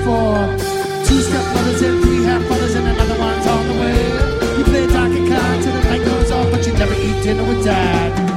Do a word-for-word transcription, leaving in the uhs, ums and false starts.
four. Two stepbrothers and three half-brothers and another one's on the way. You play donkey kong till the night goes off, but you never eat dinner with dad.